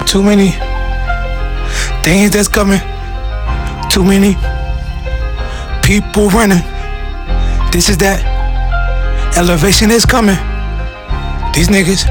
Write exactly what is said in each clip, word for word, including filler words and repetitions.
Too many things that's coming. Too many people running. This is that. Elevation is coming. These niggas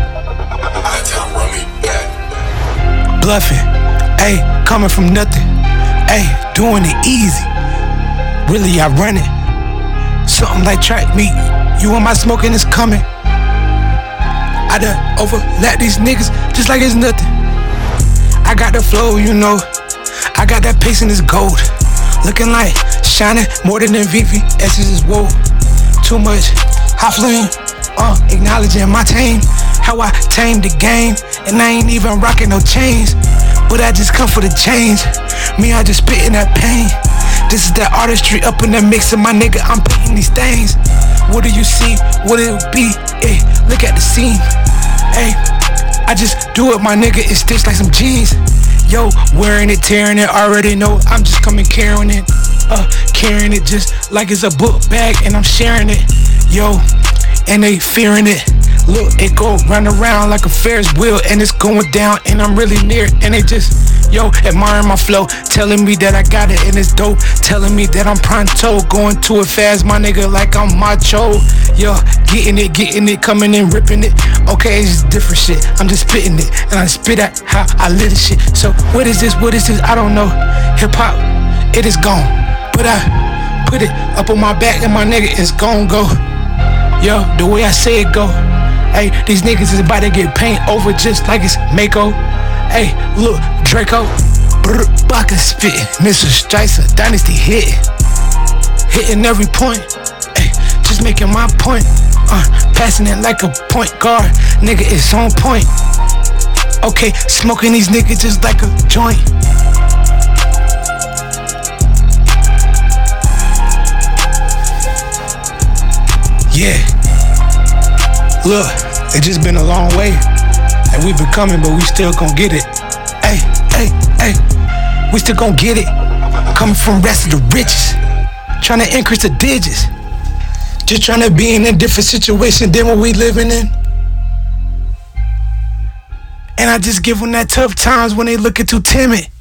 bluffing. Ayy, coming from nothing. Ayy, doing it easy. Really, I run it. Something like track meet. You and my smoking is coming. I done overlap these niggas just like it's nothing. I got the flow, you know. I got that pace and it's gold. Looking like shining more than V V. Essence is woe. Too much hot flame. Uh, acknowledging my team. How I tame the game. And I ain't even rocking no chains. But I just come for the change. Me, I just spitting that pain. This is that artistry up in the mix of my nigga. I'm painting these things. What do you see? What it be? Ay, look at the scene. Ay, I just do it, my nigga. It's stitched like some jeans. Yo, wearing it, tearing it. Already know I'm just coming carrying it. Uh, carrying it just like it's a book bag, and I'm sharing it. Yo, and they fearing it. Look, it go run around like a Ferris wheel, and it's going down, and I'm really near it, and they just, yo, admiring my flow, telling me that I got it, and it's dope, telling me that I'm pronto, going to it fast, my nigga, like I'm macho. Yo, getting it, getting it, coming in, ripping it. Okay, it's just different shit. I'm just spitting it, and I spit out how I live this shit. So what is this? What is this? I don't know. Hip hop, it is gone, but I put it up on my back, and my nigga is gon' go. Yo, the way I say it go. Hey, these niggas is about to get paint over just like it's Mako. Hey, look, Draco. Brr, Baka spitting. Mister Stricer, Dynasty hit. Hitting every point. Hey, just making my point. Uh, passing it like a point guard. Nigga, it's on point. Okay, smoking these niggas just like a joint. Yeah. Look, it just been a long way. And we been coming, but we still gon' get it. Hey, hey, hey. We still gon' get it. Coming from rest of the riches. Trying to increase the digits. Just trying to be in a different situation than what we living in. And I just give them that tough times when they looking too timid.